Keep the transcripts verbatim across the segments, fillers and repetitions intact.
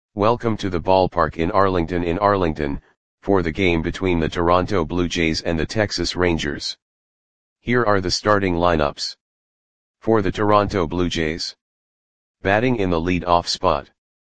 Welcome to the ballpark in Arlington in Arlington, for the game between the Toronto Blue Jays and the Texas Rangers. Here are the starting lineups. For the Toronto Blue Jays. Batting in the lead-off spot.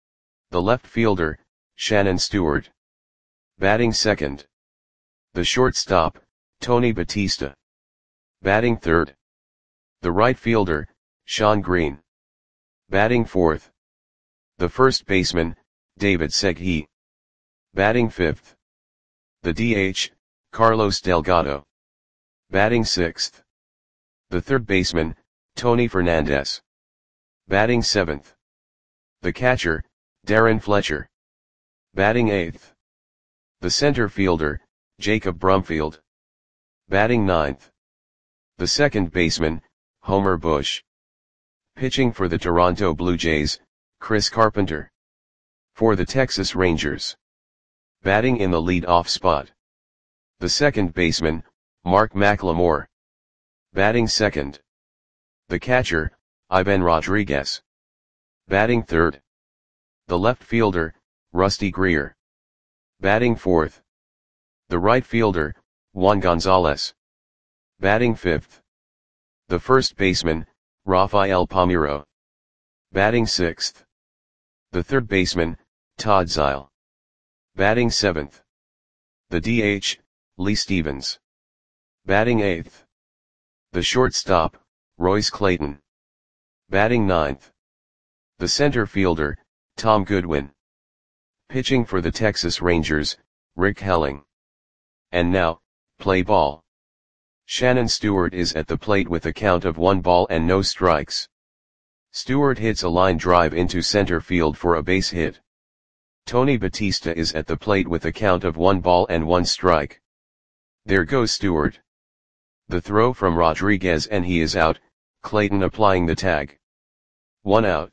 The left fielder, Shannon Stewart. Batting second. The shortstop, Tony Batista. Batting third. The right fielder, Shawn Green. Batting fourth. The first baseman, David Segui. Batting fifth. The D H, Carlos Delgado. Batting sixth. The third baseman, Tony Fernandez. Batting seventh. The catcher, Darren Fletcher. Batting eighth. The center fielder, Jacob Brumfield. Batting ninth. The second baseman, Homer Bush. Pitching for the Toronto Blue Jays, Chris Carpenter. For the Texas Rangers. Batting in the lead-off spot. The second baseman, Mark McLemore. Batting second. The catcher, Ivan Rodriguez. Batting third. The left fielder, Rusty Greer. Batting fourth. The right fielder, Juan Gonzalez. Batting fifth. The first baseman, Rafael Palmeiro. Batting sixth. The third baseman, Todd Zeile. Batting seventh. The D H, Lee Stevens. Batting eighth. The shortstop, Royce Clayton. Batting ninth. The center fielder, Tom Goodwin. Pitching for the Texas Rangers, Rick Helling. And now, play ball. Shannon Stewart is at the plate with a count of one ball and no strikes. Stewart hits a line drive into center field for a base hit. Tony Batista is at the plate with a count of one ball and one strike. There goes Stewart. The throw from Rodriguez and he is out, Clayton applying the tag. One out.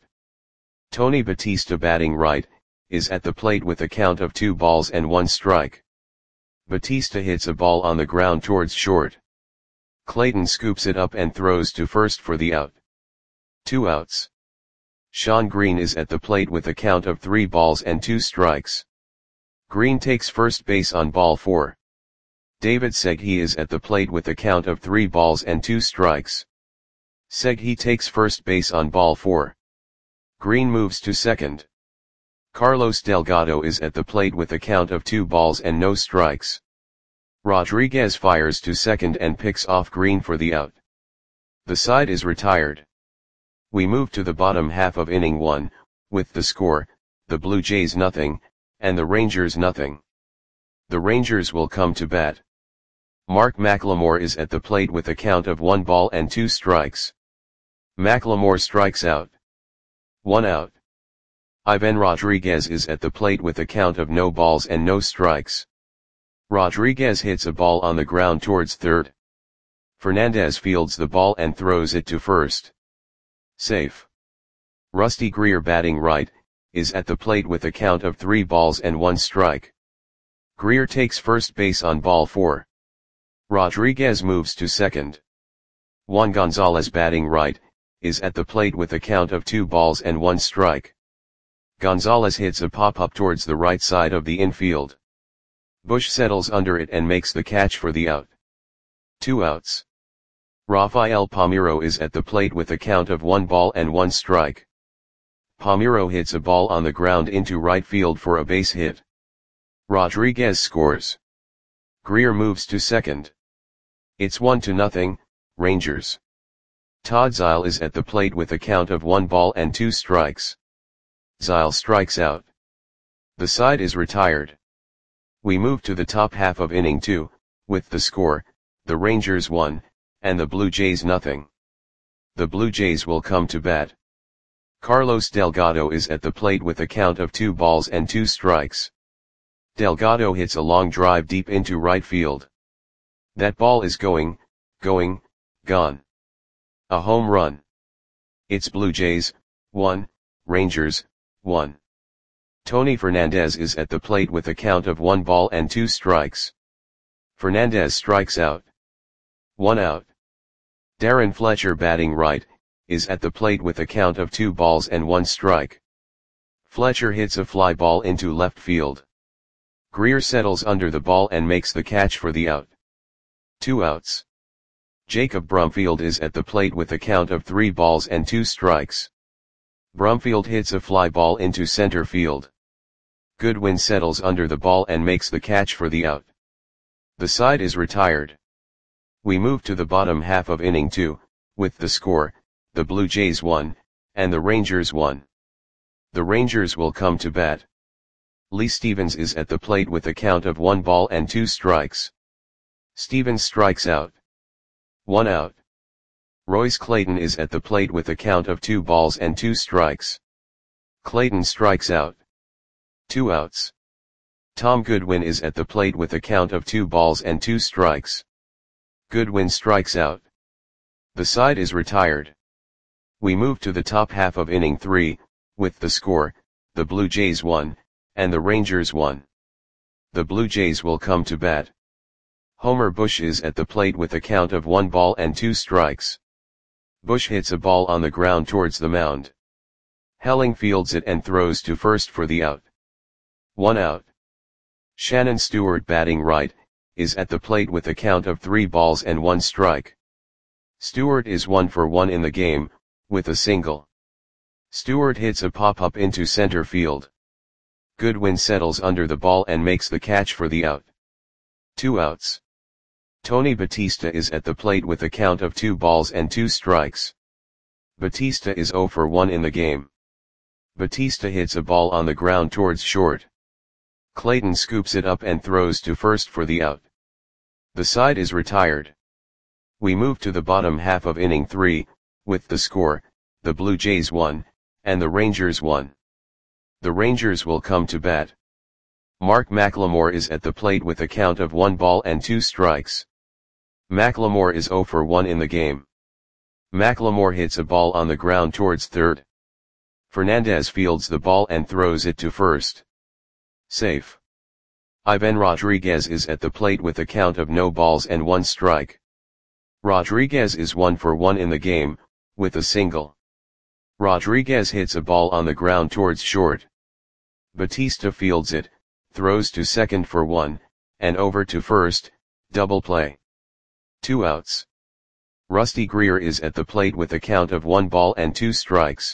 Tony Batista batting right, is at the plate with a count of two balls and one strike. Batista hits a ball on the ground towards short. Clayton scoops it up and throws to first for the out. Two outs. Shawn Green is at the plate with a count of three balls and two strikes. Green takes first base on ball four. David Segui is at the plate with a count of three balls and two strikes. Segui takes first base on ball four. Green moves to second. Carlos Delgado is at the plate with a count of two balls and no strikes. Rodriguez fires to second and picks off Green for the out. The side is retired. We move to the bottom half of inning one, with the score, the Blue Jays nothing, and the Rangers nothing. The Rangers will come to bat. Mark McLemore is at the plate with a count of one ball and two strikes. McLemore strikes out. One out. Ivan Rodriguez is at the plate with a count of no balls and no strikes. Rodriguez hits a ball on the ground towards third. Fernandez fields the ball and throws it to first. Safe. Rusty Greer batting right, is at the plate with a count of three balls and one strike. Greer takes first base on ball four. Rodriguez moves to second. Juan Gonzalez batting right, is at the plate with a count of two balls and one strike. Gonzalez hits a pop-up towards the right side of the infield. Bush settles under it and makes the catch for the out. Two outs. Rafael Palmeiro is at the plate with a count of one ball and one strike. Palmeiro hits a ball on the ground into right field for a base hit. Rodriguez scores. Greer moves to second. It's one to nothing, Rangers. Todd Zeile is at the plate with a count of one ball and two strikes. Zeile strikes out. The side is retired. We move to the top half of inning two, with the score, the Rangers one, and the Blue Jays nothing. The Blue Jays will come to bat. Carlos Delgado is at the plate with a count of two balls and two strikes. Delgado hits a long drive deep into right field. That ball is going, going, gone. A home run. It's Blue Jays, one, Rangers, one. Tony Fernandez is at the plate with a count of one ball and two strikes. Fernandez strikes out. One out. Darren Fletcher batting right, is at the plate with a count of two balls and one strike. Fletcher hits a fly ball into left field. Greer settles under the ball and makes the catch for the out. Two outs. Jacob Brumfield is at the plate with a count of three balls and two strikes. Brumfield hits a fly ball into center field. Goodwin settles under the ball and makes the catch for the out. The side is retired. We move to the bottom half of inning two, with the score, the Blue Jays one, and the Rangers one. The Rangers will come to bat. Lee Stevens is at the plate with a count of one ball and two strikes. Stevens strikes out. One out. Royce Clayton is at the plate with a count of two balls and two strikes. Clayton strikes out. Two outs. Tom Goodwin is at the plate with a count of two balls and two strikes. Goodwin strikes out. The side is retired. We move to the top half of inning three, with the score, the Blue Jays one, and the Rangers one. The Blue Jays will come to bat. Homer Bush is at the plate with a count of one ball and two strikes. Bush hits a ball on the ground towards the mound. Helling fields it and throws to first for the out. One out. Shannon Stewart, batting right, is at the plate with a count of three balls and one strike. Stewart is one for one in the game, with a single. Stewart hits a pop-up into center field. Goodwin settles under the ball and makes the catch for the out. Two outs. Tony Batista is at the plate with a count of two balls and two strikes. Batista is zero for one in the game. Batista hits a ball on the ground towards short. Clayton scoops it up and throws to first for the out. The side is retired. We move to the bottom half of inning three, with the score, the Blue Jays one, and the Rangers one. The Rangers will come to bat. Mark McLemore is at the plate with a count of one ball and two strikes. McLemore is zero for one in the game. McLemore hits a ball on the ground towards third. Fernandez fields the ball and throws it to first. Safe. Ivan Rodriguez is at the plate with a count of no balls and one strike. Rodriguez is one for one in the game, with a single. Rodriguez hits a ball on the ground towards short. Batista fields it, throws to second for one, and over to first, double play. Two outs. Rusty Greer is at the plate with a count of one ball and two strikes.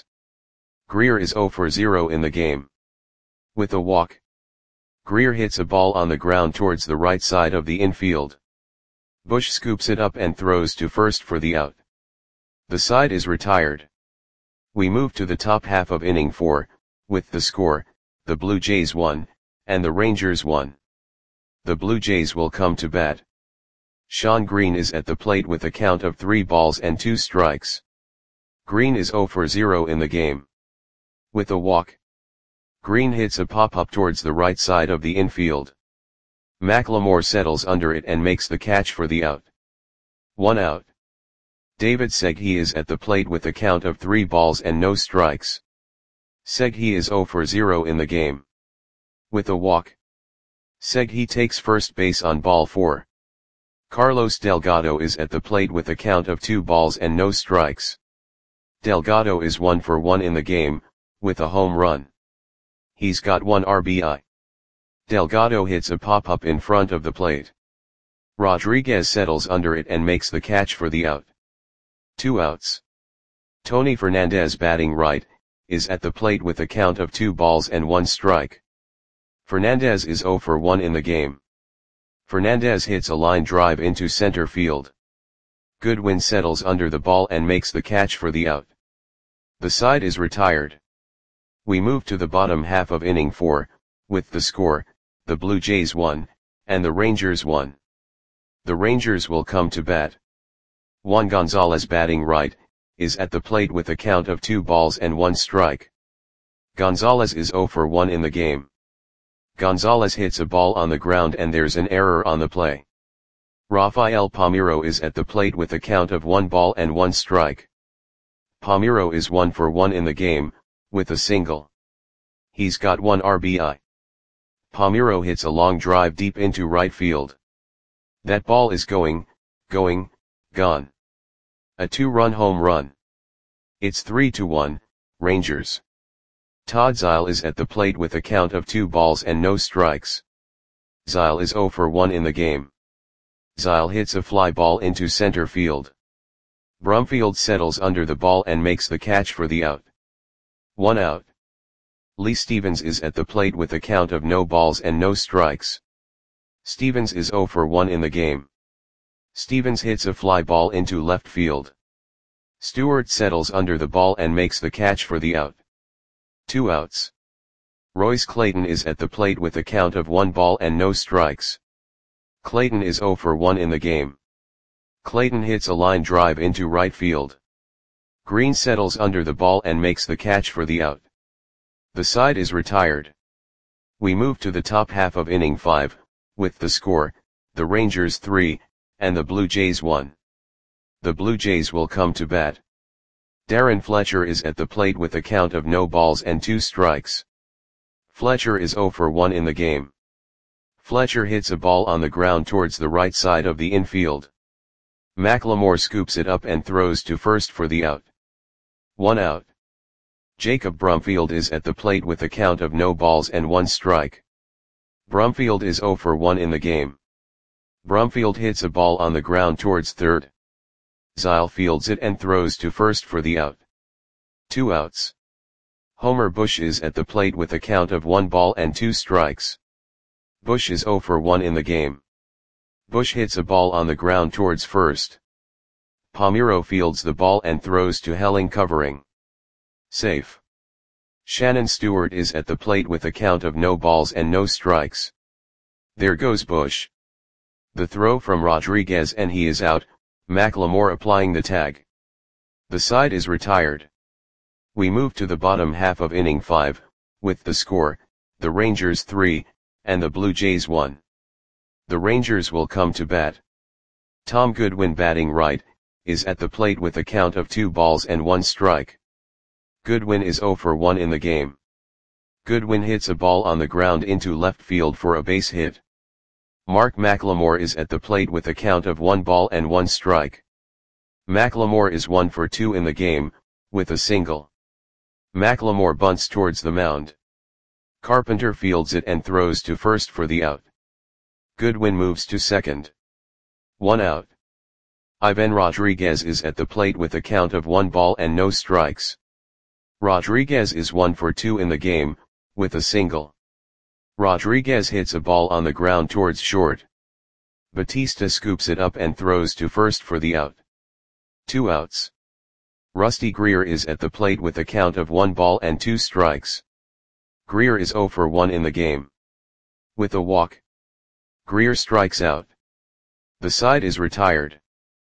Greer is zero for zero in the game. With a walk. Greer hits a ball on the ground towards the right side of the infield. Bush scoops it up and throws to first for the out. The side is retired. We move to the top half of inning four, with the score, the Blue Jays one, and the Rangers one. The Blue Jays will come to bat. Sean Green is at the plate with a count of three balls and two strikes. Green is zero for zero in the game. With a walk. Green hits a pop-up towards the right side of the infield. McLemore settles under it and makes the catch for the out. One out. David Segui is at the plate with a count of three balls and no strikes. Segui is zero for zero in the game. With a walk. Segui takes first base on ball four. Carlos Delgado is at the plate with a count of two balls and no strikes. Delgado is one for one in the game, with a home run. He's got one R B I. Delgado hits a pop-up in front of the plate. Rodriguez settles under it and makes the catch for the out. Two outs. Tony Fernandez, batting right, is at the plate with a count of two balls and one strike. Fernandez is zero for one in the game. Fernandez hits a line drive into center field. Goodwin settles under the ball and makes the catch for the out. The side is retired. We move to the bottom half of inning four, with the score, the Blue Jays one, and the Rangers one. The Rangers will come to bat. Juan Gonzalez, batting right, is at the plate with a count of two balls and one strike. Gonzalez is zero for one in the game. Gonzalez hits a ball on the ground and there's an error on the play. Rafael Palmeiro is at the plate with a count of one ball and one strike. Palmeiro is one for one in the game, with a single. He's got one R B I. Palmeiro hits a long drive deep into right field. That ball is going, going, gone. A two-run home run. It's three to one, Rangers. Todd Zeile is at the plate with a count of two balls and no strikes. Zeile is zero for one in the game. Zeile hits a fly ball into center field. Brumfield settles under the ball and makes the catch for the out. One out. Lee Stevens is at the plate with a count of no balls and no strikes. Stevens is zero for one in the game. Stevens hits a fly ball into left field. Stewart settles under the ball and makes the catch for the out. Two outs. Royce Clayton is at the plate with a count of one ball and no strikes. Clayton is zero for one in the game. Clayton hits a line drive into right field. Green settles under the ball and makes the catch for the out. The side is retired. We move to the top half of inning five, with the score, the Rangers three, and the Blue Jays one. The Blue Jays will come to bat. Darren Fletcher is at the plate with a count of no balls and two strikes. Fletcher is zero for one in the game. Fletcher hits a ball on the ground towards the right side of the infield. McLemore scoops it up and throws to first for the out. One out. Jacob Brumfield is at the plate with a count of no balls and one strike. Brumfield is zero for one in the game. Brumfield hits a ball on the ground towards third. Zeile fields it and throws to first for the out. Two outs. Homer Bush is at the plate with a count of one ball and two strikes. Bush is zero for one in the game. Bush hits a ball on the ground towards first. Palmeiro fields the ball and throws to Helling covering. Safe. Shannon Stewart is at the plate with a count of no balls and no strikes. There goes Bush. The throw from Rodriguez and he is out, McLemore applying the tag. The side is retired. We move to the bottom half of inning five, with the score, the Rangers three, and the Blue Jays one. The Rangers will come to bat. Tom Goodwin batting right, is at the plate with a count of two balls and one strike. Goodwin is zero for one in the game. Goodwin hits a ball on the ground into left field for a base hit. Mark McLemore is at the plate with a count of one ball and one strike. McLemore is one for two in the game, with a single. McLemore bunts towards the mound. Carpenter fields it and throws to first for the out. Goodwin moves to second. One out. Ivan Rodriguez is at the plate with a count of one ball and no strikes. Rodriguez is one for two in the game, with a single. Rodriguez hits a ball on the ground towards short. Batista scoops it up and throws to first for the out. Two outs. Rusty Greer is at the plate with a count of one ball and two strikes. Greer is zero for one in the game. With a walk. Greer strikes out. The side is retired.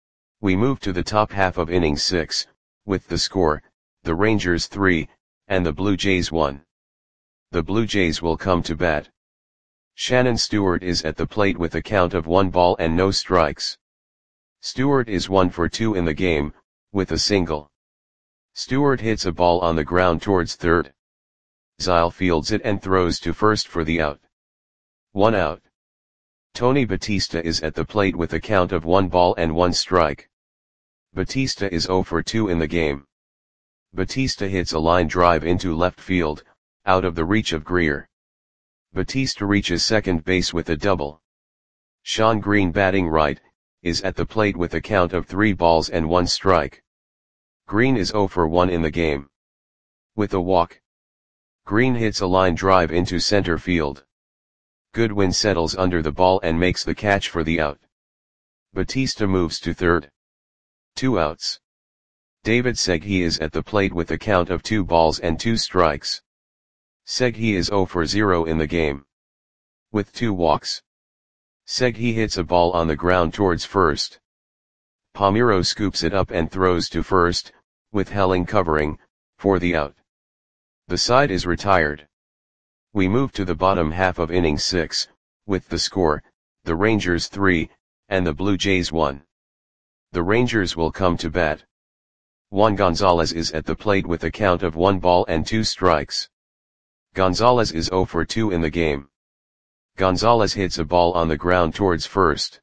We move to the top half of inning six, with the score, the Rangers three, and the Blue Jays one. The Blue Jays will come to bat. Shannon Stewart is at the plate with a count of one ball and no strikes. Stewart is one for two in the game, with a single. Stewart hits a ball on the ground towards third. Zeile fields it and throws to first for the out. One out. Tony Batista is at the plate with a count of one ball and one strike. Batista is zero for two in the game. Batista hits a line drive into left field, out of the reach of Greer. Batista reaches second base with a double. Sean Green batting right, is at the plate with a count of three balls and one strike. Green is zero for one in the game. With a walk. Green hits a line drive into center field. Goodwin settles under the ball and makes the catch for the out. Batista moves to third. Two outs. David Segui is at the plate with a count of two balls and two strikes. Segui is zero for zero in the game. With two walks. Segui hits a ball on the ground towards first. Palmeiro scoops it up and throws to first, with Helling covering, for the out. The side is retired. We move to the bottom half of inning six, with the score, the Rangers three, and the Blue Jays one. The Rangers will come to bat. Juan Gonzalez is at the plate with a count of one ball and two strikes. Gonzalez is zero for two in the game. Gonzalez hits a ball on the ground towards first.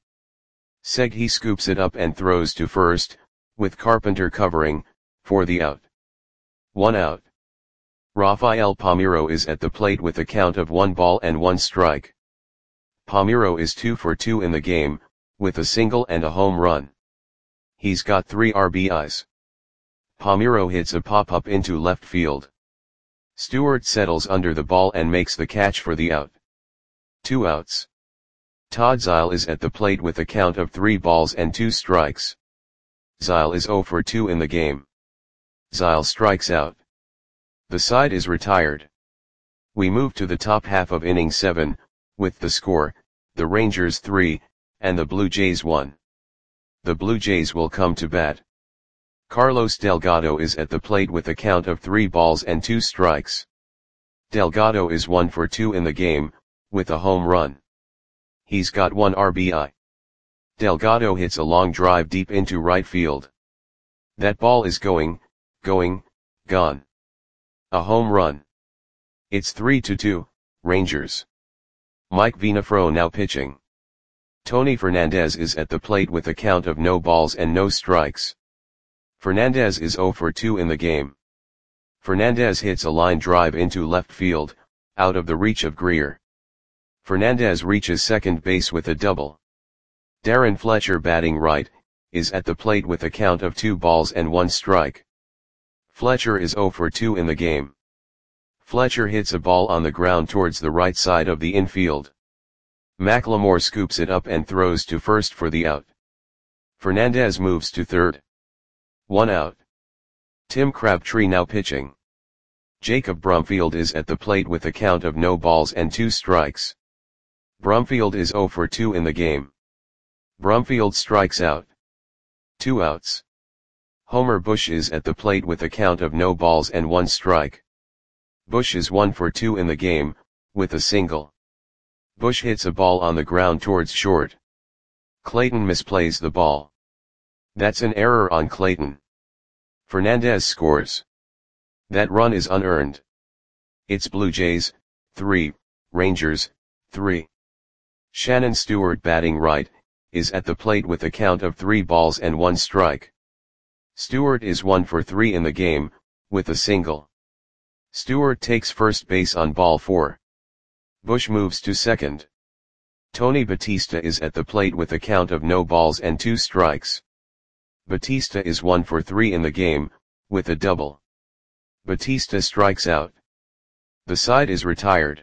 Segui scoops it up and throws to first, with Carpenter covering, for the out. One out. Rafael Palmeiro is at the plate with a count of one ball and one strike. Palmeiro is two for two in the game, with a single and a home run. He's got three R B Is. Palmeiro hits a pop-up into left field. Stewart settles under the ball and makes the catch for the out. Two outs. Todd Zeile is at the plate with a count of three balls and two strikes. Zeile is zero for two in the game. Zeile strikes out. The side is retired. We move to the top half of inning seven, with the score, the Rangers three, and the Blue Jays one. The Blue Jays will come to bat. Carlos Delgado is at the plate with a count of three balls and two strikes. Delgado is one for two in the game, with a home run. He's got one R B I. Delgado hits a long drive deep into right field. That ball is going, going, gone. A home run. It's three to two, Rangers. Mike Venafro now pitching. Tony Fernandez is at the plate with a count of no balls and no strikes. Fernandez is zero for two in the game. Fernandez hits a line drive into left field, out of the reach of Greer. Fernandez reaches second base with a double. Darren Fletcher, batting right, is at the plate with a count of two balls and one strike. Fletcher is zero for two in the game. Fletcher hits a ball on the ground towards the right side of the infield. McLemore scoops it up and throws to first for the out. Fernandez moves to third. One out. Tim Crabtree now pitching. Jacob Brumfield is at the plate with a count of no balls and two strikes. Brumfield is zero for two in the game. Brumfield strikes out. Two outs. Homer Bush is at the plate with a count of no balls and one strike. Bush is one for two in the game, with a single. Bush hits a ball on the ground towards short. Clayton misplays the ball. That's an error on Clayton. Fernandez scores. That run is unearned. It's Blue Jays, three, Rangers, three. Shannon Stewart, batting right, is at the plate with a count of three balls and one strike. Stewart is one for three in the game, with a single. Stewart takes first base on ball four. Bush moves to second. Tony Batista is at the plate with a count of no balls and two strikes. Batista is one for three in the game, with a double. Batista strikes out. The side is retired.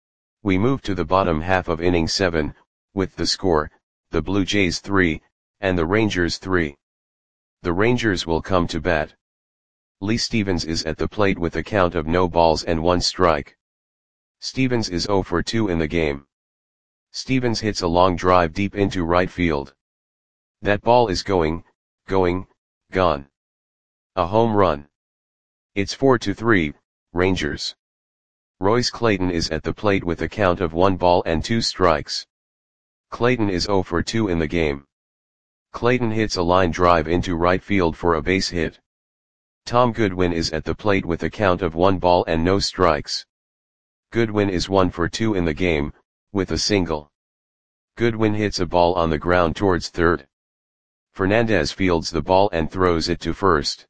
We move to the bottom half of inning seven, with the score, the Blue Jays three, and the Rangers three. The Rangers will come to bat. Lee Stevens is at the plate with a count of no balls and one strike. Stevens is zero for two in the game. Stevens hits a long drive deep into right field. That ball is going, going, gone. A home run. It's four to three, Rangers. Royce Clayton is at the plate with a count of one ball and two strikes. Clayton is zero for two in the game. Clayton hits a line drive into right field for a base hit. Tom Goodwin is at the plate with a count of one ball and no strikes. Goodwin is one for two in the game, with a single. Goodwin hits a ball on the ground towards third. Fernandez fields the ball and throws it to first.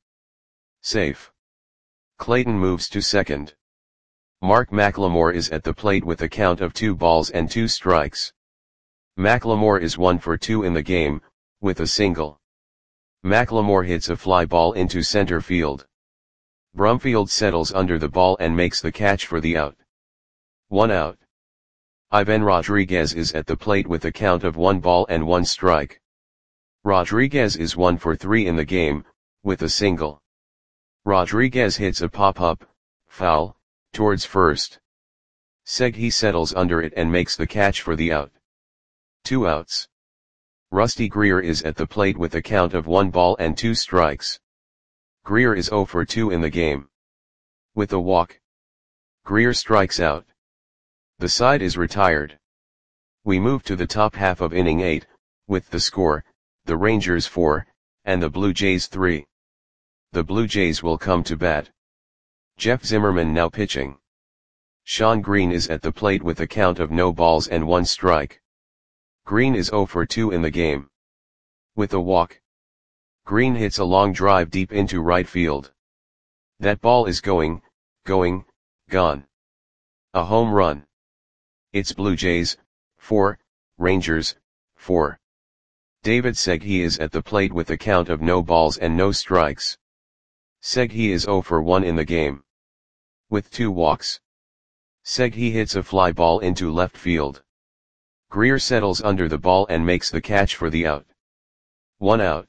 Safe. Clayton moves to second. Mark McLemore is at the plate with a count of two balls and two strikes. McLemore is one for two in the game, with a single. McLemore hits a fly ball into center field. Brumfield settles under the ball and makes the catch for the out. One out. Ivan Rodriguez is at the plate with a count of one ball and one strike. Rodriguez is one for three in the game, with a single. Rodriguez hits a pop-up, foul, towards first. Segui settles under it and makes the catch for the out. Two outs. Rusty Greer is at the plate with a count of one ball and two strikes. Greer is zero for two in the game. With a walk. Greer strikes out. The side is retired. We move to the top half of inning eight, with the score, the Rangers four, and the Blue Jays three. The Blue Jays will come to bat. Jeff Zimmerman now pitching. Sean Green is at the plate with a count of no balls and one strike. Green is zero for two in the game. With a walk. Green hits a long drive deep into right field. That ball is going, going, gone. A home run. It's Blue Jays, four, Rangers, four. David Segui is at the plate with a count of no balls and no strikes. Segui is zero for one in the game. With two walks. Segui hits a fly ball into left field. Greer settles under the ball and makes the catch for the out. One out.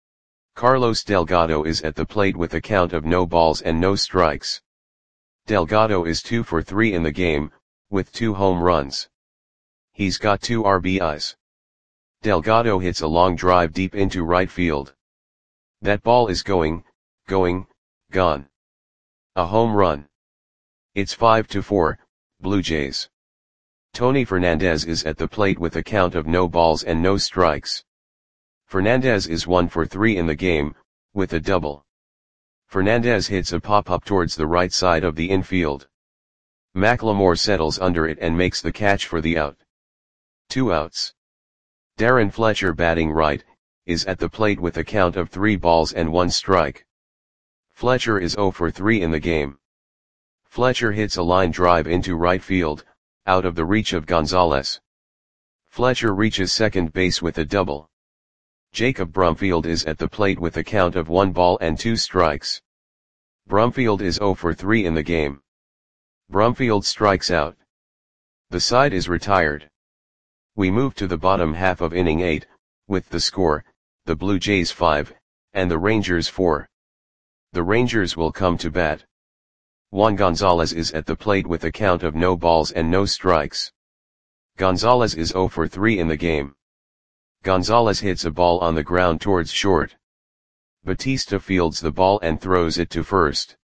Carlos Delgado is at the plate with a count of no balls and no strikes. Delgado is two for three in the game, with two home runs. He's got two R B Is. Delgado hits a long drive deep into right field. That ball is going, going, gone. A home run. It's five to four, Blue Jays. Tony Fernandez is at the plate with a count of no balls and no strikes. Fernandez is one for three in the game, with a double. Fernandez hits a pop-up towards the right side of the infield. McLemore settles under it and makes the catch for the out. Two outs. Darren Fletcher, batting right, is at the plate with a count of three balls and one strike. Fletcher is zero for three in the game. Fletcher hits a line drive into right field, out of the reach of Gonzalez. Fletcher reaches second base with a double. Jacob Brumfield is at the plate with a count of one ball and two strikes. Brumfield is zero for three in the game. Brumfield strikes out. The side is retired. We move to the bottom half of inning eight, with the score, the Blue Jays five, and the Rangers four. The Rangers will come to bat. Juan Gonzalez is at the plate with a count of no balls and no strikes. Gonzalez is zero for three in the game. Gonzalez hits a ball on the ground towards short. Batista fields the ball and throws it to first.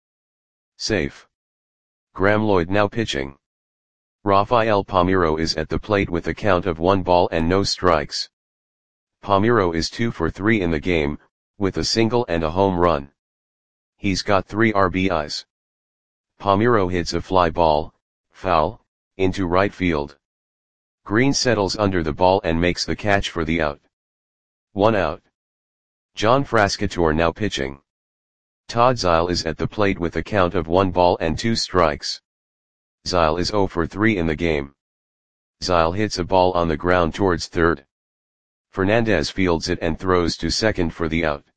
Safe. Graeme Lloyd now pitching. Rafael Palmeiro is at the plate with a count of one ball and no strikes. Palmeiro is two for three in the game, with a single and a home run. He's got three R B Is. Palmeiro hits a fly ball, foul, into right field. Green settles under the ball and makes the catch for the out. One out. John Frascatore now pitching. Todd Zeile is at the plate with a count of one ball and two strikes. Zeile is zero for three in the game. Zeile hits a ball on the ground towards third. Fernandez fields it and throws to second for the out.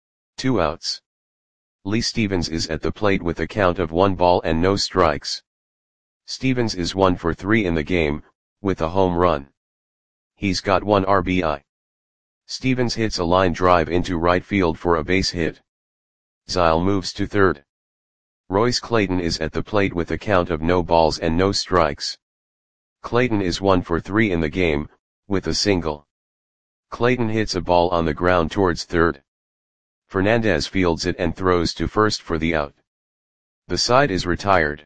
Two outs. Lee Stevens is at the plate with a count of one ball and no strikes. Stevens is one for three in the game, with a home run. He's got one R B I. Stevens hits a line drive into right field for a base hit. Zeile moves to third. Royce Clayton is at the plate with a count of no balls and no strikes. Clayton is one for three in the game, with a single. Clayton hits a ball on the ground towards third. Fernandez fields it and throws to first for the out. The side is retired.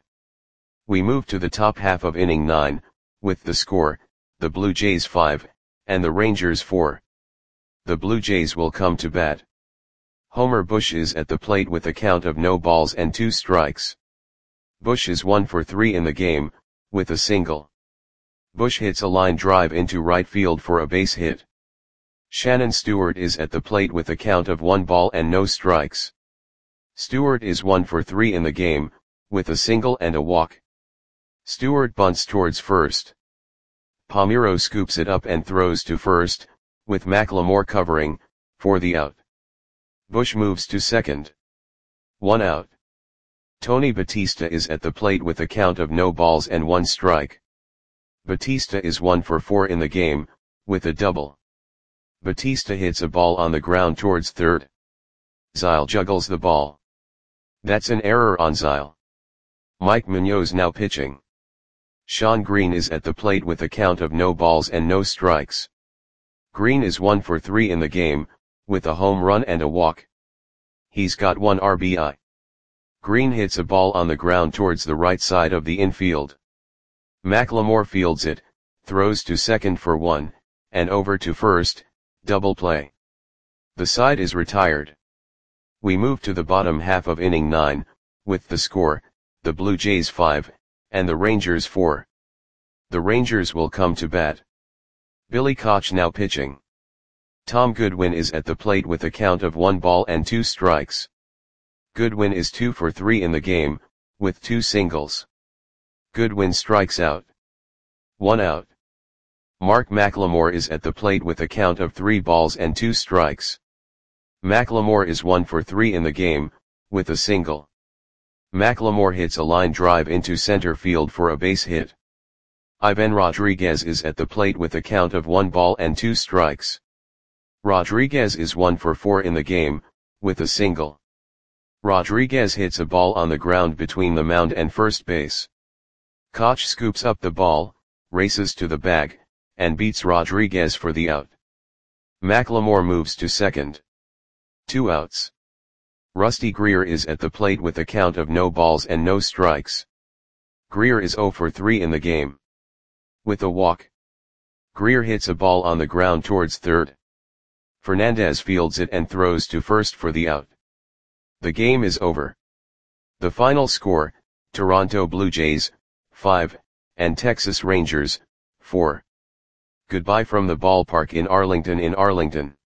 We move to the top half of inning nine, with the score, the Blue Jays five, and the Rangers four. The Blue Jays will come to bat. Homer Bush is at the plate with a count of no balls and two strikes. Bush is one for three in the game, with a single. Bush hits a line drive into right field for a base hit. Shannon Stewart is at the plate with a count of one ball and no strikes. Stewart is one for three in the game, with a single and a walk. Stewart bunts towards first. Palmeiro scoops it up and throws to first, with McLemore covering, for the out. Bush moves to second. One out. Tony Batista is at the plate with a count of no balls and one strike. Batista is one for four in the game, with a double. Batista hits a ball on the ground towards third. Zeile juggles the ball. That's an error on Zeile. Mike Munoz now pitching. Sean Green is at the plate with a count of no balls and no strikes. Green is one for three in the game, with a home run and a walk. He's got one R B I. Green hits a ball on the ground towards the right side of the infield. McLemore fields it, throws to second for one, and over to first, double play. The side is retired. We move to the bottom half of inning nine, with the score, the Blue Jays five, and the Rangers four. The Rangers will come to bat. Billy Koch now pitching. Tom Goodwin is at the plate with a count of one ball and two strikes. Goodwin is two for three in the game, with two singles. Goodwin strikes out. One out. Mark McLemore is at the plate with a count of three balls and two strikes. McLemore is one for three in the game, with a single. McLemore hits a line drive into center field for a base hit. Ivan Rodriguez is at the plate with a count of one ball and two strikes. Rodriguez is one for four in the game, with a single. Rodriguez hits a ball on the ground between the mound and first base. Koch scoops up the ball, races to the bag, and beats Rodriguez for the out. McLemore moves to second. Two outs. Rusty Greer is at the plate with a count of no balls and no strikes. Greer is zero for three in the game. With a walk. Greer hits a ball on the ground towards third. Fernandez fields it and throws to first for the out. The game is over. The final score, Toronto Blue Jays, five, and Texas Rangers, four. Goodbye from the ballpark in Arlington in Arlington.